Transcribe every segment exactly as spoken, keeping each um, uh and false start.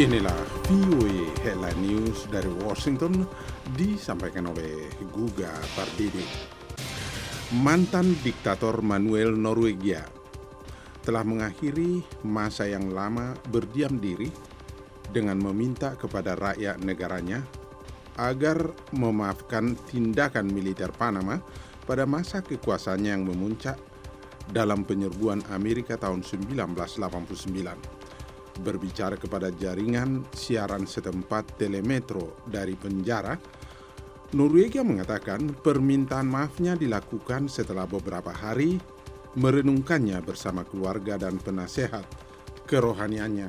Inilah V O A Headline News dari Washington disampaikan oleh Guga Pardidi. Mantan diktator Manuel Norwegia telah mengakhiri masa yang lama berdiam diri dengan meminta kepada rakyat negaranya agar memaafkan tindakan militer Panama pada masa kekuasaannya yang memuncak dalam penyerbuan Amerika tahun seribu sembilan ratus delapan puluh sembilan. Berbicara kepada jaringan siaran setempat Telemetro dari penjara, Norwegia mengatakan permintaan maafnya dilakukan setelah beberapa hari merenungkannya bersama keluarga dan penasehat kerohaniannya.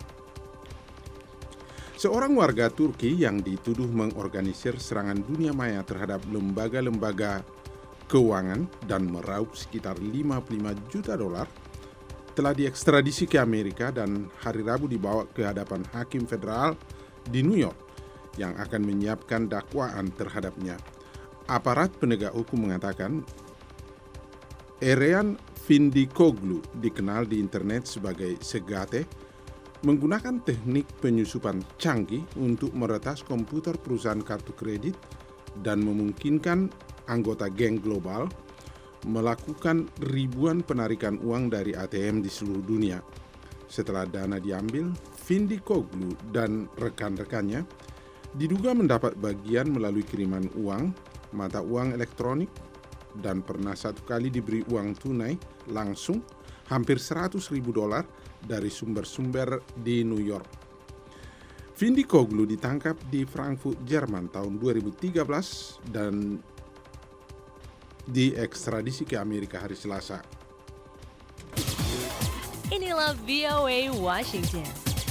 Seorang warga Turki yang dituduh mengorganisir serangan dunia maya terhadap lembaga-lembaga keuangan dan meraup sekitar lima puluh lima juta dolar telah diekstradisi ke Amerika dan hari Rabu dibawa ke hadapan hakim federal di New York yang akan menyiapkan dakwaan terhadapnya. Aparat penegak hukum mengatakan Eren Findikoglu, dikenal di internet sebagai Segate, menggunakan teknik penyusupan canggih untuk meretas komputer perusahaan kartu kredit dan memungkinkan anggota geng global melakukan ribuan penarikan uang dari A T M di seluruh dunia. Setelah dana diambil, Findikoglu dan rekan-rekannya diduga mendapat bagian melalui kiriman uang, mata uang elektronik, dan pernah satu kali diberi uang tunai langsung hampir seratus ribu dolar dari sumber-sumber di New York. Findikoglu ditangkap di Frankfurt, Jerman tahun dua ribu tiga belas dan diekstradisi ke Amerika hari Selasa. Inilah V O A Washington.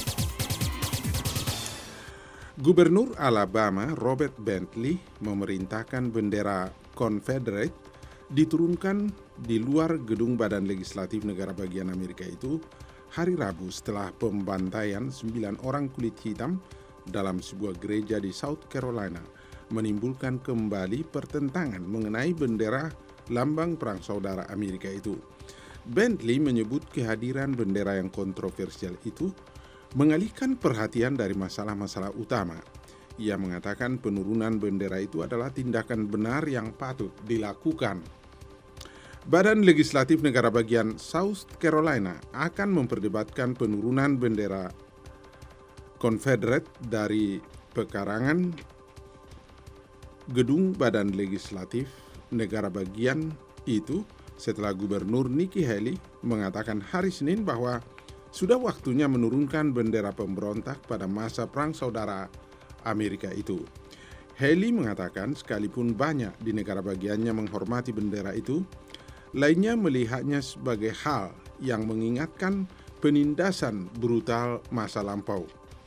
Gubernur Alabama Robert Bentley memerintahkan bendera Confederate diturunkan di luar gedung Badan Legislatif Negara Bagian Amerika itu hari Rabu setelah pembantaian sembilan orang kulit hitam dalam sebuah gereja di South Carolina menimbulkan kembali pertentangan mengenai bendera lambang Perang Saudara Amerika itu. Bentley menyebut kehadiran bendera yang kontroversial itu mengalihkan perhatian dari masalah-masalah utama. Ia mengatakan penurunan bendera itu adalah tindakan benar yang patut dilakukan. Badan Legislatif Negara Bagian South Carolina akan memperdebatkan penurunan bendera Confederate dari pekarangan gedung Badan Legislatif Negara Bagian itu setelah Gubernur Nikki Haley mengatakan hari Senin bahwa sudah waktunya menurunkan bendera pemberontak pada masa Perang Saudara Amerika itu. Haley mengatakan sekalipun banyak di negara bagiannya menghormati bendera itu, lainnya melihatnya sebagai hal yang mengingatkan penindasan brutal masa lampau.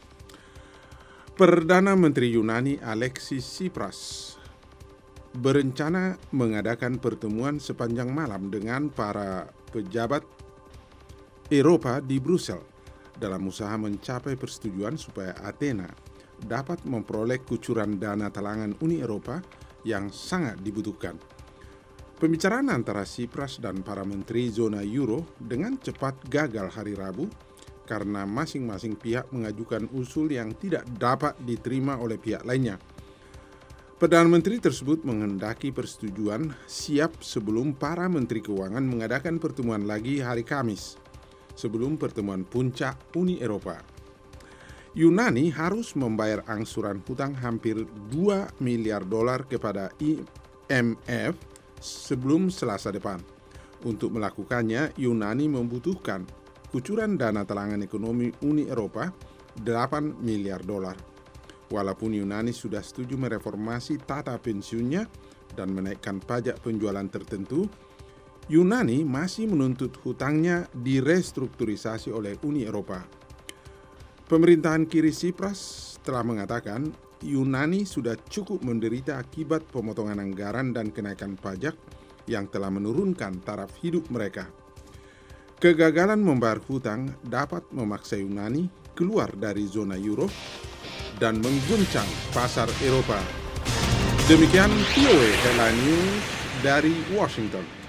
Perdana Menteri Yunani Alexis Tsipras berencana mengadakan pertemuan sepanjang malam dengan para pejabat Eropa di Brussel dalam usaha mencapai persetujuan supaya Athena dapat memperoleh kucuran dana talangan Uni Eropa yang sangat dibutuhkan. Pembicaraan antara Tsipras dan para menteri zona euro dengan cepat gagal hari Rabu karena masing-masing pihak mengajukan usul yang tidak dapat diterima oleh pihak lainnya. Perdana Menteri tersebut menghendaki persetujuan siap sebelum para Menteri Keuangan mengadakan pertemuan lagi hari Kamis, sebelum pertemuan puncak Uni Eropa. Yunani harus membayar angsuran hutang hampir dua miliar dolar kepada I M F sebelum Selasa depan. Untuk melakukannya, Yunani membutuhkan kucuran dana talangan ekonomi Uni Eropa delapan miliar dolar. Walaupun Yunani sudah setuju mereformasi tata pensiunnya dan menaikkan pajak penjualan tertentu, Yunani masih menuntut hutangnya direstrukturisasi oleh Uni Eropa. Pemerintahan kiri Tsipras telah mengatakan Yunani sudah cukup menderita akibat pemotongan anggaran dan kenaikan pajak yang telah menurunkan taraf hidup mereka. Kegagalan membayar hutang dapat memaksa Yunani keluar dari zona euro dan mengguncang pasar Eropa. Demikian V O A Headline News dari Washington.